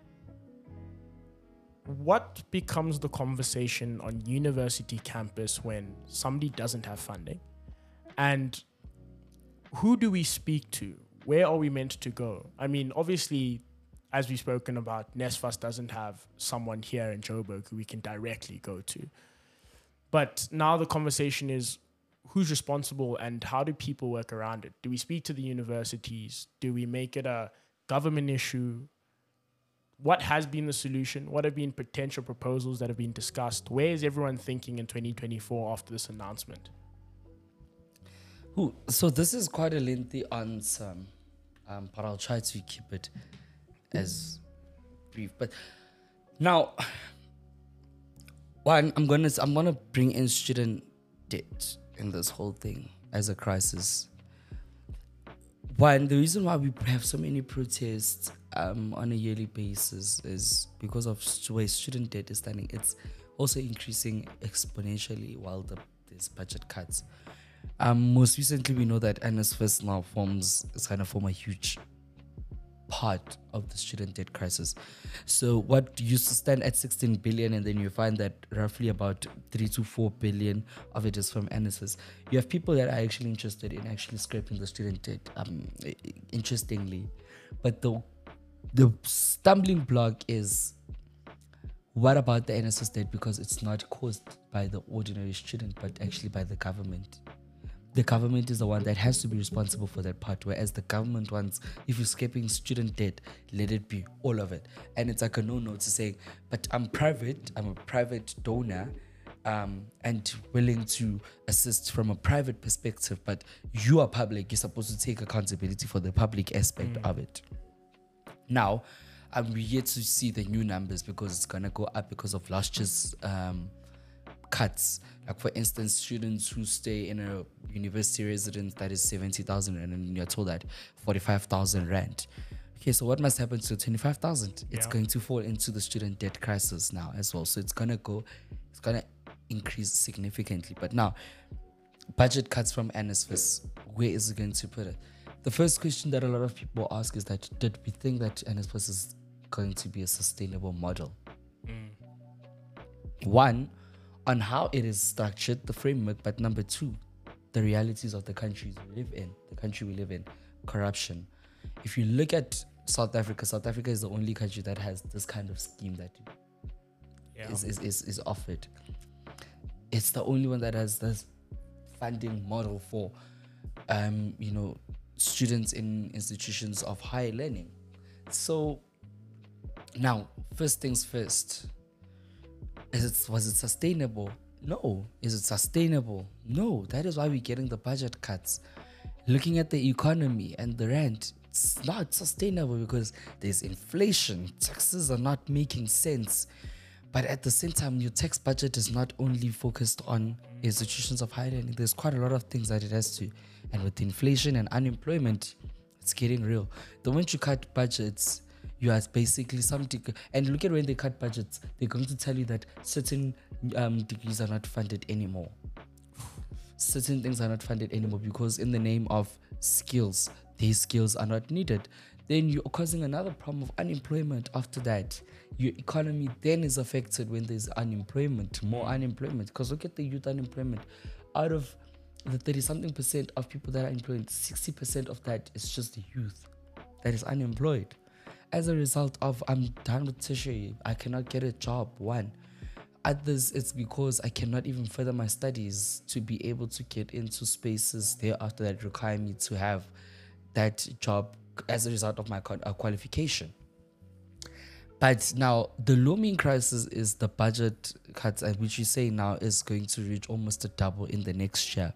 What becomes the conversation on university campus when somebody doesn't have funding? And who do we speak to? Where are we meant to go? I mean, obviously, as we've spoken about, NSFAS doesn't have someone here in Joburg who we can directly go to. But now the conversation is, who's responsible and how do people work around it? Do we speak to the universities? Do we make it a government issue? What has been the solution? What have been potential proposals that have been discussed? Where is everyone thinking in twenty twenty-four after this announcement? Ooh, so this is quite a lengthy answer, um, but I'll try to keep it as brief. But now, one, I'm gonna I'm gonna bring in student debt in this whole thing as a crisis. One, the reason why we have so many protests um, on a yearly basis is because of the way student debt is standing. It's also increasing exponentially while the, there's budget cuts. Um, most recently, we know that NSFAS now forms, is going to form a huge part of the student debt crisis. So what used to stand at sixteen billion, and then you find that roughly about three to four billion of it is from NSFAS. You have people that are actually interested in actually scraping the student debt, um, interestingly. But the, the stumbling block is, what about the NSFAS debt? Because it's not caused by the ordinary student, but actually by the government. The government is the one that has to be responsible for that part, whereas the government wants, if you're scraping student debt, let it be all of it. And it's like a no-no to say, but I'm private, I'm a private donor, um, and willing to assist from a private perspective, but you are public, you're supposed to take accountability for the public aspect mm. of it. Now, I'm yet to see the new numbers because it's going to go up because of last year's um, cuts. Like, for instance, students who stay in a university residence that is seventy thousand rand, and you're told that forty-five thousand rand. Okay, so what must happen to twenty-five thousand? Yeah. It's going to fall into the student debt crisis now as well. So it's going to go, it's going to increase significantly. But now, budget cuts from NSFAS, where is it going to put it? The first question that a lot of people ask is that, did we think that NSFAS is going to be a sustainable model? Mm. One, on how it is structured, the framework, but number two, the realities of the countries we live in, the country we live in, corruption. If you look at South Africa, South Africa is the only country that has this kind of scheme that yeah. is, is, is, is offered. It's the only one that has this funding model for, um, you know, students in institutions of higher learning. So now, first things first, is it, was it sustainable? No. Is it sustainable? No. That is why we're getting the budget cuts. Looking at the economy and the rent, it's not sustainable because there's inflation. Taxes are not making sense. But at the same time, your tax budget is not only focused on institutions of higher learning. There's quite a lot of things that it has to. And with inflation and unemployment, it's getting real. The moment you cut budgets, you are basically something. And look at when they cut budgets, they're going to tell you that certain um, degrees are not funded anymore. Certain things are not funded anymore because in the name of skills, these skills are not needed. Then you're causing another problem of unemployment after that. Your economy then is affected when there's unemployment, more unemployment. Because look at the youth unemployment. Out of the thirty-something percent of people that are employed, sixty percent of that is just the youth that is unemployed. as a result of I'm done with tertiary, I cannot get a job. One. Others, it's because I cannot even further my studies to be able to get into spaces thereafter that require me to have that job as a result of my uh, qualification. But now the looming crisis is the budget cuts, which you say now is going to reach almost a double in the next year.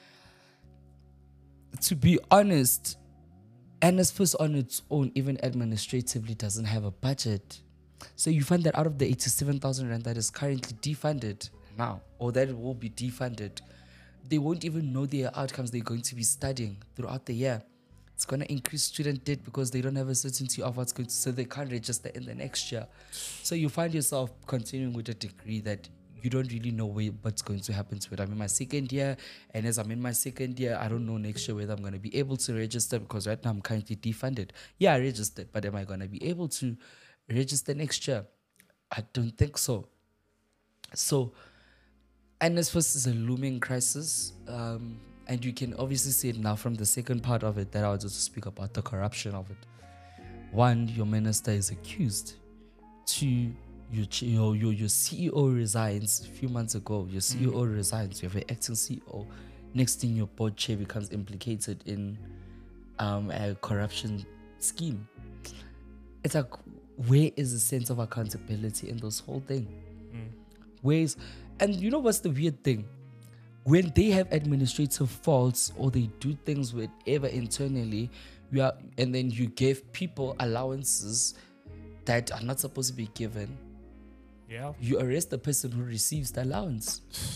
To be honest, NSFAS on its own, even administratively, doesn't have a budget. So you find that out of the eighty-seven thousand rand that is currently defunded now, or that will be defunded, they won't even know the outcomes they're going to be studying throughout the year. It's going to increase student debt because they don't have a certainty of what's going to, so they can't register in the next year. So you find yourself continuing with a degree that you don't really know where, what's going to happen to it. I'm in my second year, and as I'm in my second year, I don't know next year whether I'm going to be able to register, because right now I'm currently defunded. Yeah, I registered, but am I going to be able to register next year? I don't think so. So, NSFAS is a looming crisis, um, and you can obviously see it now from the second part of it that I was just to speak about the corruption of it. One, your minister is accused. Two, your your your, your C E O resigns a few months ago. Your C E O mm. resigns. You have an acting C E O. Next thing, your board chair becomes implicated in um, a corruption scheme. It's like, where is the sense of accountability in this whole thing? Mm. Where's, and you know what's the weird thing? When they have administrative faults or they do things whatever internally, you are, and then you give people allowances that are not supposed to be given. Yeah. You arrest the person who receives the allowance.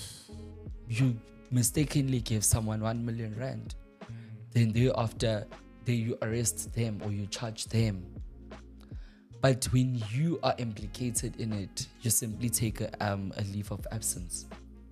You mistakenly give someone one million rand. Mm. Then thereafter, then you arrest them or you charge them. But when you are implicated in it, you simply take a, um, a leave of absence.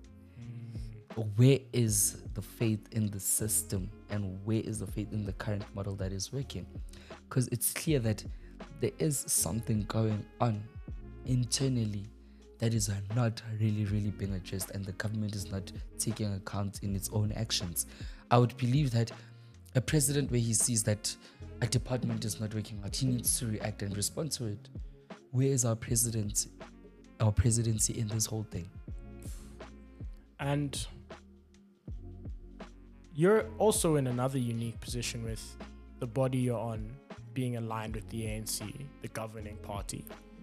Mm. Where is the faith in the system, and where is the faith in the current model that is working? Because it's clear that there is something going on internally that is not really, really being addressed, and the government is not taking account in its own actions. I would believe that a president, where he sees that a department is not working out, he needs to react and respond to it. Where is our president, our presidency in this whole thing? And you're also in another unique position with the body you're on being aligned with the A N C, the governing party.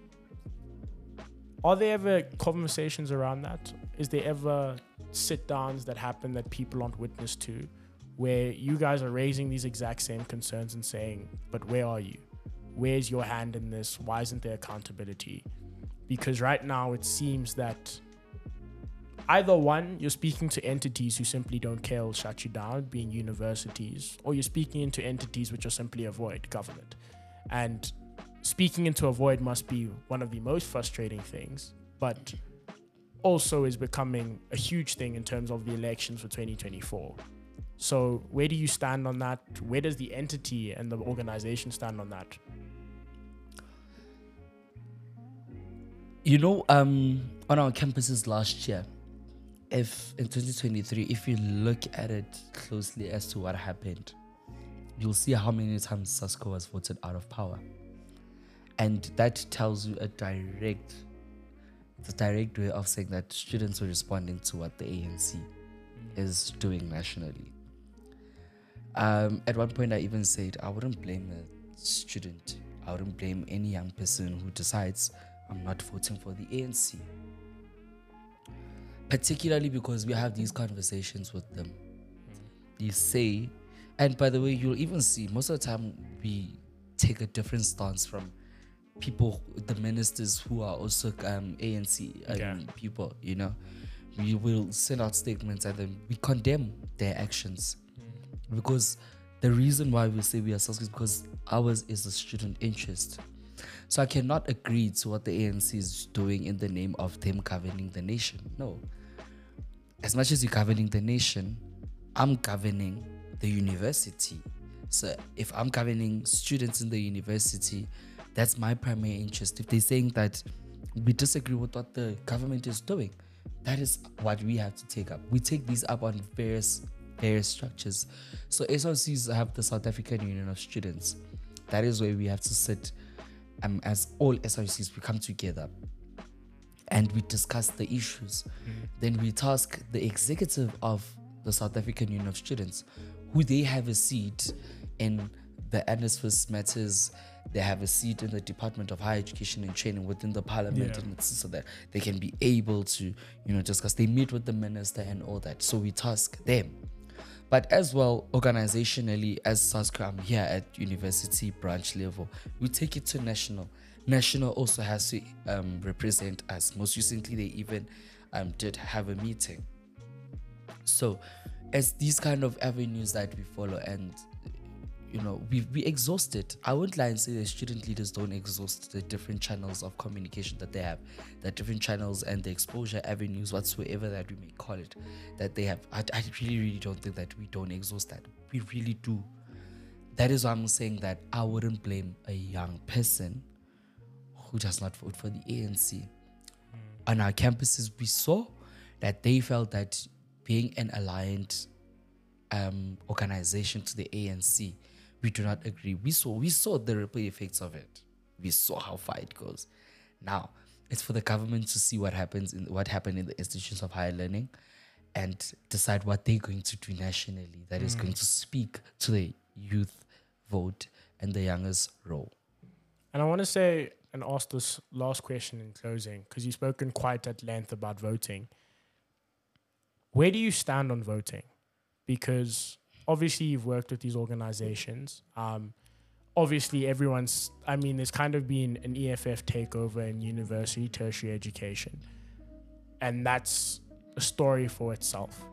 Are there ever conversations around that? Is there ever sit-downs that happen that people aren't witness to, where you guys are raising these exact same concerns and saying, but where are you? Where's your hand in this? Why isn't there accountability? Because right now it seems that either one, you're speaking to entities who simply don't care or shut you down, being universities, or you're speaking into entities which are simply a void, government. And speaking into a void must be one of the most frustrating things, but also is becoming a huge thing in terms of the elections for twenty twenty-four. So where do you stand on that? Where does the entity and the organization stand on that? You know, um, on our campuses last year, if in twenty twenty-three, if you look at it closely as to what happened, you'll see how many times SASCO was voted out of power. And that tells you a direct, it's a direct way of saying that students are responding to what the A N C mm. is doing nationally. Um, at one point, I even said I wouldn't blame a student. I wouldn't blame any young person who decides I'm not voting for the A N C. Particularly because we have these conversations with them. Mm. You say, and by the way, you'll even see most of the time we take a different stance from people, the ministers who are also um, A N C um, yeah. people, you know. We will send out statements and then we condemn their actions. Mm. Because the reason why we say we are SASCO is because ours is a student interest. So I cannot agree to what the A N C is doing in the name of them governing the nation. No. As much as you're governing the nation, I'm governing the university. So if I'm governing students in the university, that's my primary interest. If they're saying that we disagree with what the government is doing, that is what we have to take up. We take these up on various various structures. So S O Cs have the South African Union of Students. That is where we have to sit um, as all S R Cs, we come together and we discuss the issues. Mm. Then we task the executive of the South African Union of Students, who they have a seat in the Anisfus Matters, they have a seat in the Department of Higher Education and Training within the Parliament, yeah. and it's so that they can be able to, you know, discuss. They meet with the minister and all that. So we task them. But as well, organizationally, as SASCRAM here at university branch level, we take it to national. National also has to um, represent us. Most recently, they even um, did have a meeting. So, as these kind of avenues that we follow, and you know, we we exhaust it. I wouldn't lie and say the student leaders don't exhaust the different channels of communication that they have, the different channels and the exposure avenues, whatsoever that we may call it, that they have. I, I really, really don't think that we don't exhaust that. We really do. That is why I'm saying that I wouldn't blame a young person who does not vote for the A N C. Mm. On our campuses, we saw that they felt that being an aligned um, organization to the A N C, we do not agree. We saw we saw the ripple effects of it. We saw how far it goes. Now, it's for the government to see what happens in what happened in the institutions of higher learning and decide what they're going to do nationally that mm. is going to speak to the youth vote and the youngest role. And I want to say and ask this last question in closing, because you've spoken quite at length about voting. Where do you stand on voting? Because obviously you've worked with these organizations. Um, obviously everyone's, I mean, there's kind of been an E F F takeover in university, tertiary education. And that's a story for itself.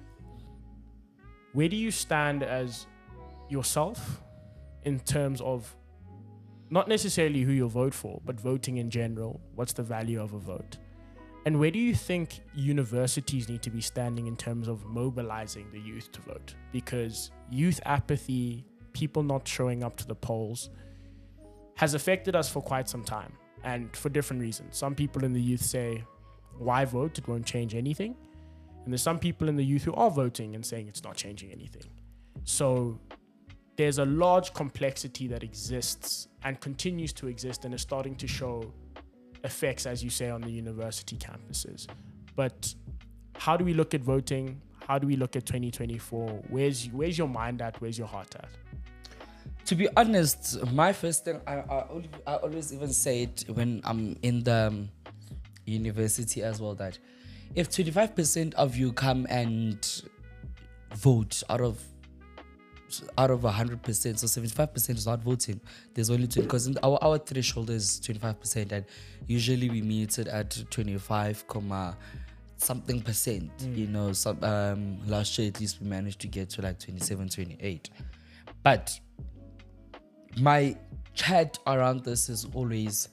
Where do you stand as yourself in terms of not necessarily who you'll vote for, but voting in general? What's the value of a vote? And where do you think universities need to be standing in terms of mobilizing the youth to vote? Because youth apathy, people not showing up to the polls, has affected us for quite some time, and for different reasons. Some people in the youth say, why vote? It won't change anything. And there's some people in the youth who are voting and saying it's not changing anything. So there's a large complexity that exists and continues to exist and is starting to show effects, as you say, on the university campuses. But how do we look at voting? How do we look at twenty twenty-four? Where's where's your mind at? Where's your heart at? To be honest, my first thing, I, I, I always even say it when I'm in the um, university as well, that if twenty-five percent of you come and vote out of out of one hundred percent, so seventy-five percent is not voting, there's only twenty, because our, our threshold is twenty-five percent, and usually we meet it at twenty-five comma something percent. Mm. You know, some, um, last year at least we managed to get to like twenty-seven, twenty-eight. But my chat around this is always,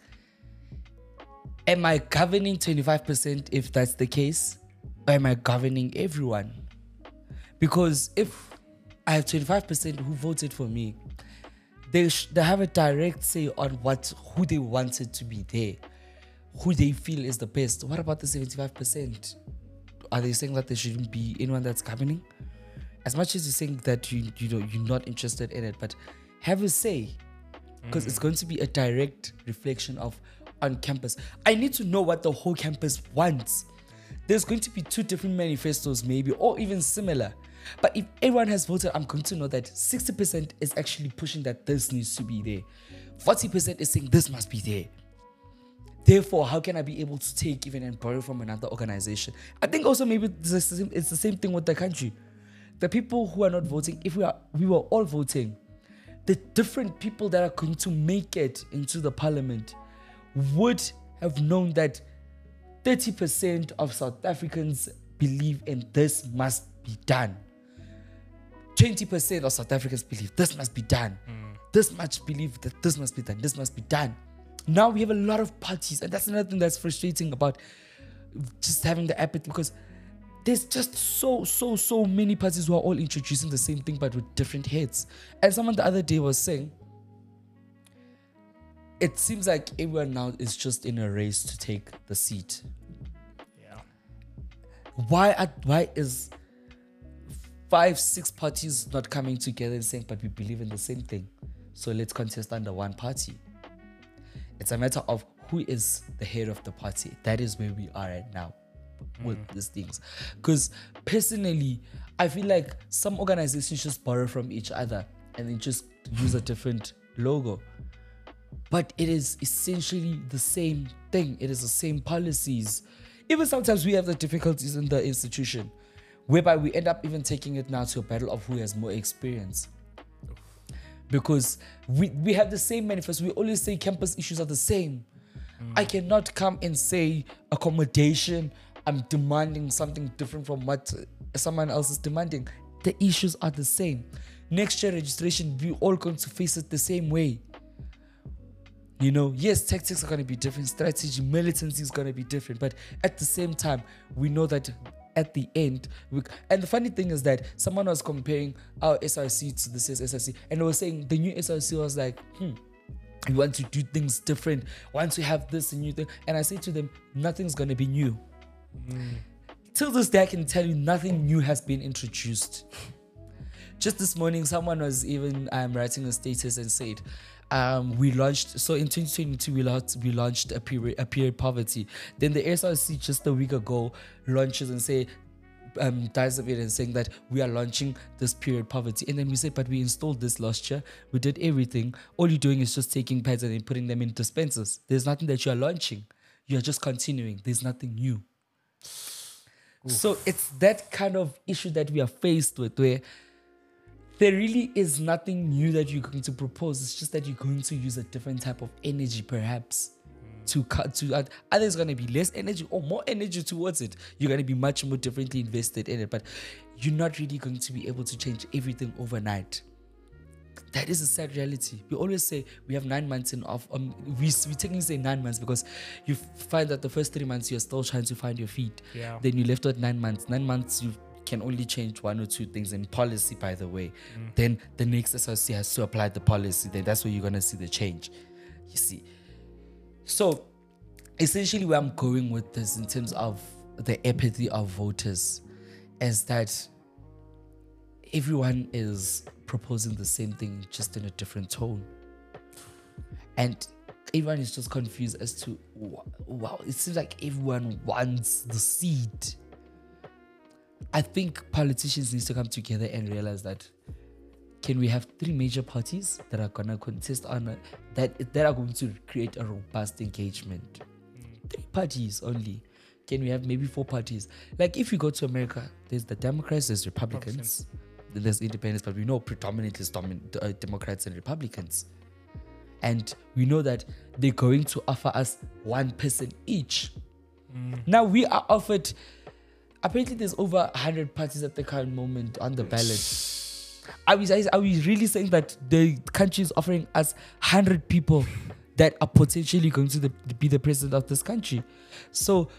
am I governing twenty-five percent if that's the case? Or am I governing everyone? Because if I have twenty-five percent who voted for me, they sh- they have a direct say on what who they wanted to be there, who they feel is the best. What about the seventy-five percent? Are they saying that there shouldn't be anyone that's governing? As much as you're saying that you you know you're not interested in it, but have a say, because mm. it's going to be a direct reflection of on campus. I need to know what the whole campus wants. There's going to be two different manifestos maybe, or even similar. But if everyone has voted, I'm going to know that sixty percent is actually pushing that this needs to be there. forty percent is saying this must be there. Therefore, how can I be able to take even and borrow from another organization? I think also maybe it's the same, it's the same thing with the country. The people who are not voting, if we are we were all voting, the different people that are going to make it into the parliament would have known that thirty percent of South Africans believe in this must be done. twenty percent of South Africans believe this must be done. Mm. This much believe that this must be done. This must be done. Now we have a lot of parties, and that's another thing that's frustrating about just having the apathy, because there's just so, so, so many parties who are all introducing the same thing but with different heads. And someone the other day was saying, it seems like everyone now is just in a race to take the seat. Yeah. Why are, why is five, six parties not coming together and saying, but we believe in the same thing, so let's contest under one party? It's a matter of who is the head of the party. That is where we are right now with Mm. these things. Because personally, I feel like some organizations just borrow from each other and then just use a different logo. But it is essentially the same thing. It is the same policies. Even sometimes we have the difficulties in the institution, whereby we end up even taking it now to a battle of who has more experience. Because we, we have the same manifesto. We always say campus issues are the same. Mm. I cannot come and say accommodation, I'm demanding something different from what someone else is demanding. The issues are the same. Next year registration, we're all going to face it the same way. You know, yes, tactics are going to be different. Strategy, militancy is going to be different. But at the same time, we know that at the end, we, and the funny thing is that someone was comparing our S R C to this S R C, and they were saying the new S R C was like, hmm, we want to do things different. Once we have this new thing, and I say to them, nothing's going to be new. Mm. Till this day, I can tell you nothing new has been introduced. Just this morning, someone was even um, writing a status and said, Um, we launched, so in twenty twenty-two, we launched, we launched a period, a period poverty. Then the S R C just a week ago launches and say, um, dies of it and saying that we are launching this period poverty. And then we said, but we installed this last year. We did everything. All you're doing is just taking pads and then putting them in dispensers. There's nothing that you are launching. You're just continuing. There's nothing new. Oof. So it's that kind of issue that we are faced with, where there really is nothing new that you're going to propose. It's just that you're going to use a different type of energy, perhaps, mm. to cut to that. Either it's going to be less energy or more energy towards it. You're going to be much more differently invested in it, but you're not really going to be able to change everything overnight. That is a sad reality. We always say we have nine months in off. Um, we, we technically say nine months because you find that the first three months you're still trying to find your feet. Yeah. Then you left with nine months. Nine months you can only change one or two things in policy, by the way. Mm. Then the next S R C has to apply the policy. Then that's where you're gonna see the change. You see. So essentially, where I'm going with this in terms of the apathy of voters is that everyone is proposing the same thing, just in a different tone. And everyone is just confused as to, wow, it seems like everyone wants the seed. I think politicians need to come together and realize that, can we have three major parties that are going to contest on a, that, that are going to create a robust engagement? Mm. Three parties only. Can we have maybe four parties? Like if you go to America, there's the Democrats, there's Republicans, then there's independents, but we know predominantly it's domin- uh, Democrats and Republicans. And we know that they're going to offer us one person each. Mm. Now we are offered, apparently there's over one hundred parties at the current moment on the ballot. Are we, are we really saying that the country is offering us one hundred people that are potentially going to the, be the president of this country? So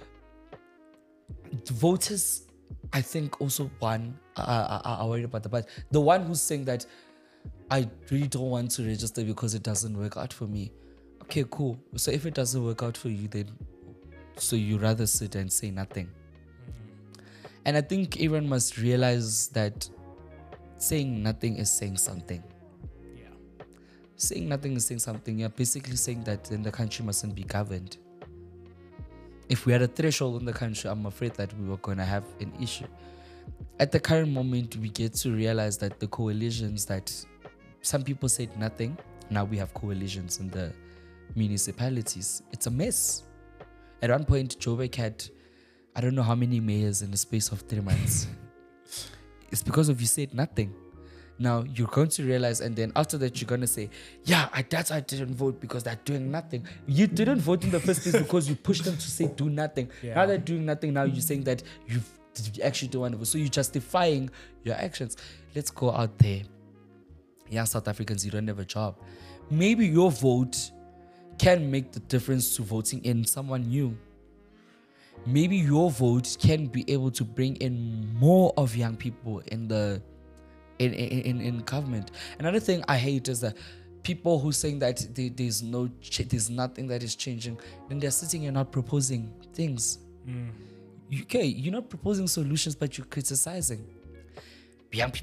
voters, I think also one uh, are, are worried about that. But the one who's saying that I really don't want to register because it doesn't work out for me. Okay, cool. So if it doesn't work out for you, then so you rather sit and say nothing. Mm-hmm. And I think everyone must realize that saying nothing is saying something. Yeah. Saying nothing is saying something. You're basically saying that then the country mustn't be governed. If we had a threshold in the country, I'm afraid that we were going to have an issue. At the current moment, we get to realize that the coalitions that some people said nothing, now we have coalitions in the municipalities. It's a mess. At one point, Joburg had, I don't know how many mayors in the space of three months. It's because of you said nothing. Now you're going to realize, and then after that, you're going to say, yeah, I, that's why I didn't vote, because they're doing nothing. You didn't vote in the first place because you pushed them to say do nothing. Yeah. Now they're doing nothing. Now you're saying that you actually don't want to vote. So you're justifying your actions. Let's go out there. Yeah, South Africans, you don't have a job. Maybe your vote can make the difference to voting in someone new. Maybe your vote can be able to bring in more of young people in the in in, in government. Another thing I hate is that people who saying that they, there's no ch- there's nothing that is changing, then they're sitting and not proposing things. Mm. Okay, you're not proposing solutions, but you're criticizing. Young people,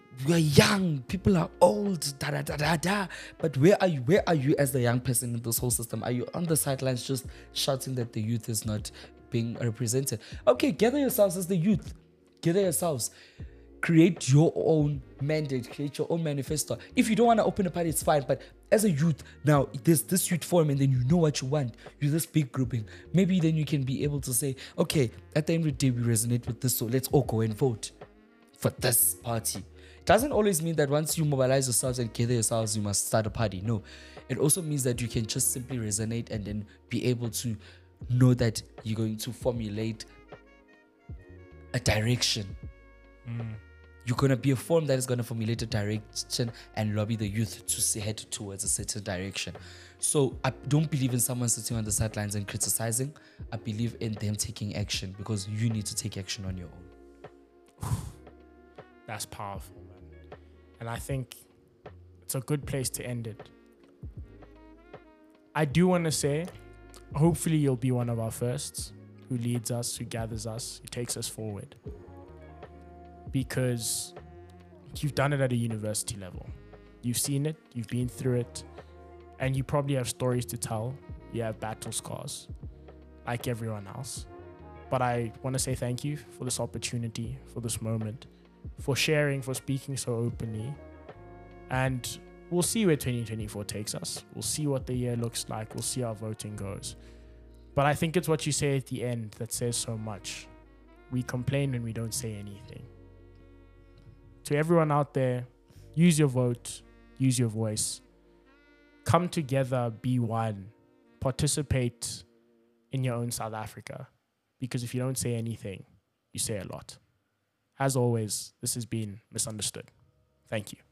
we are young, people are old, da da da da da. But where are you? Where are you as the young person in this whole system? Are you on the sidelines just shouting that the youth is not being represented? Okay, gather yourselves as the youth. Gather yourselves. Create your own mandate, create your own manifesto. If you don't want to open a party, it's fine. But as a youth, now there's this youth forum, and then you know what you want. You're this big grouping. Maybe then you can be able to say, okay, at the end of the day, we resonate with this, so let's all go and vote for this party. It doesn't always mean that once you mobilize yourselves and gather yourselves, you must start a party. No, it also means that you can just simply resonate and then be able to know that you're going to formulate a direction. Mm. You're going to be a forum that is going to formulate a direction and lobby the youth to head towards a certain direction. So I don't believe in someone sitting on the sidelines and criticizing. I believe in them taking action, because you need to take action on your own. That's powerful, man. And I think it's a good place to end it. I do want to say, hopefully you'll be one of our firsts who leads us, who gathers us, who takes us forward. Because you've done it at a university level. You've seen it, you've been through it, and you probably have stories to tell. You have battle scars, like everyone else. But I want to say thank you for this opportunity, for this moment, for sharing, for speaking so openly. And we'll see where twenty twenty-four takes us. We'll see what the year looks like. We'll see how voting goes. But I think it's what you say at the end that says so much. We complain when we don't say anything. To everyone out there, use your vote, use your voice. Come together, be one. Participate in your own South Africa. Because if you don't say anything, you say a lot. As always, this has been Misunderstood. Thank you.